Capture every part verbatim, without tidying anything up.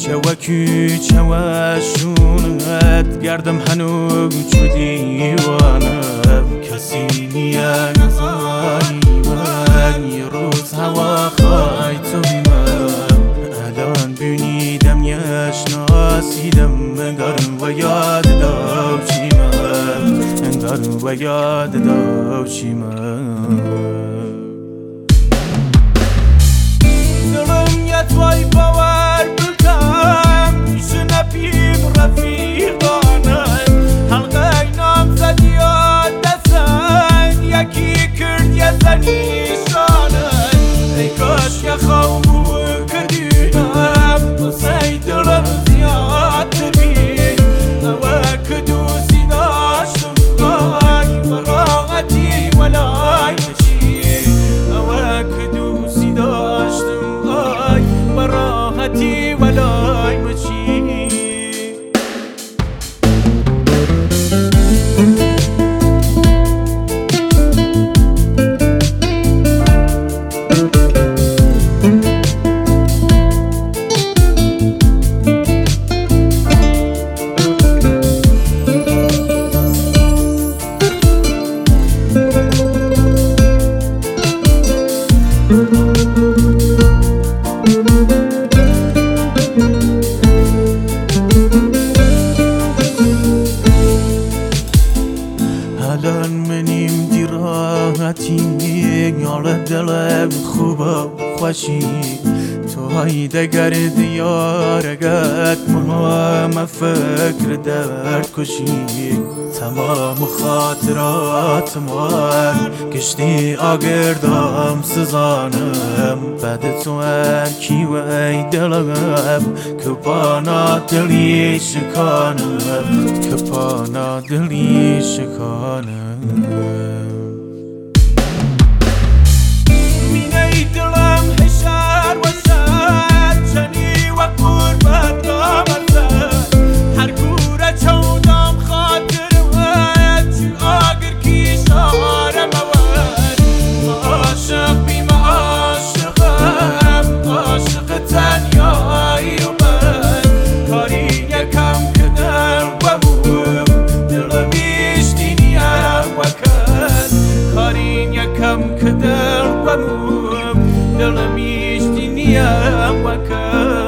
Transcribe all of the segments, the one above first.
شوكي شواشونت گردم هنو چو دیوانه کسی نیا نزانی من یه روز هوا خواهی تو بیمم الان بینیدم یشناسیدم انگارم و یاد داشتیمم انگارم و یاد داشتیمم دلم یه توی باور بکم میشه نپیم رفیقانم حلقه نام زدی یاد دستن یکی کرد یه زنیشانم ای کاش یه خوابو کردینم واسه دلم زیاد تبین اوه که دوستی داشتم آی براغتی ولای مشی اوه که دوستی داشتم آی براغتی ولای مشی الان منیم دیراحتی یال دلم خوبه خوشی تو های دگر دیارگت ما فکر درد کشی تمام خاطرات من کشتی آگردم سزانم بعد تو هرکی و ای دلم که پانا دلی شکانم که پانا دلی شکانم مینه دلم هشار و شد چنی و قربت آمدن هر گوره چودم خاطر ود چو آگر کیشارم ود عاشق بیم عاشقم عاشق تنیایی و من کاری یکم کدر و بوم دل بیشتی نیم و کن کاری یکم کدر و بوم دل بیشتی نیم و کن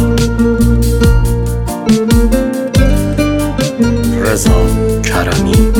رضا کرمی